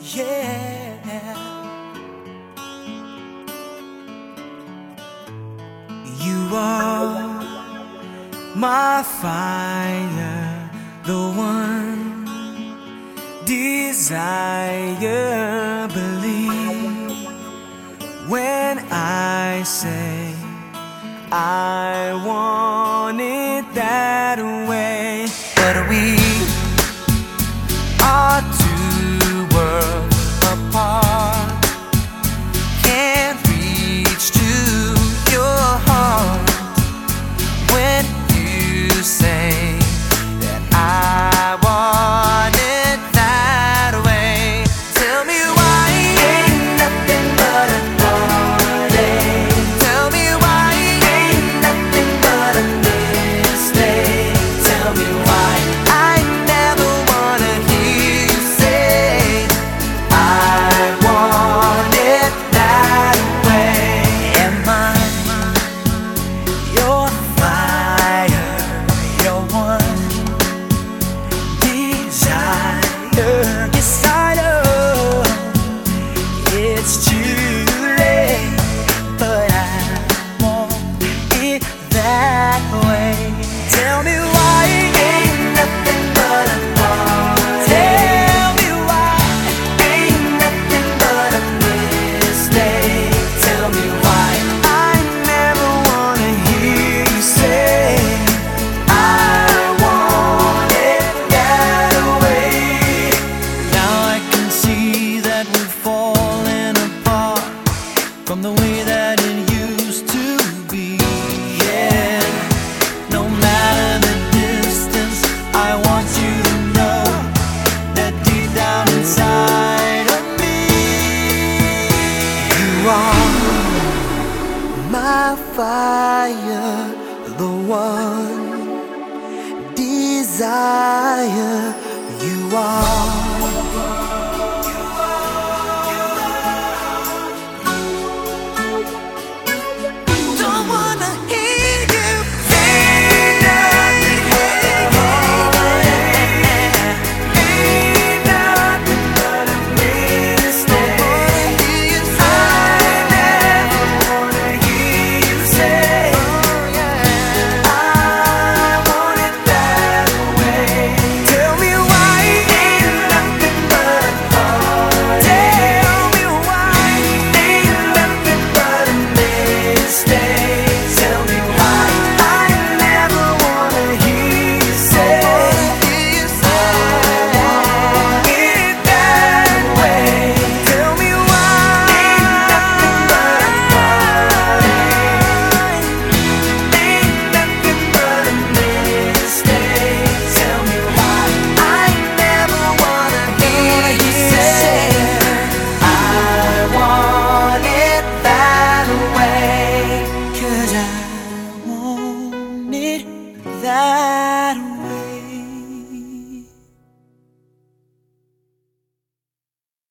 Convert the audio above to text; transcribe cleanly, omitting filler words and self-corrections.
yeah. You are my fire, the one desire. Believe when I say I want it that way. But we are two worlds apart, can't reach to your heart when you say that I want it that way. Tell me why ain't nothing but a heartache. Tell me why ain't nothing but a mistake. Tell me why I never wanna hear you say I want it that way. Am I your fire, your one desire? Yes, I know it's too late, but I want it that way. Tell me why ain't nothing but a heartache. Tell me why ain't nothing but a mistake. Tell me why I never wanna hear you say I want it that way. Now I can see that we're falling apart from the way that it used to be. Yeah, no matter the distance, I want you to know that deep down inside of me, you are my fire, the one desire. You are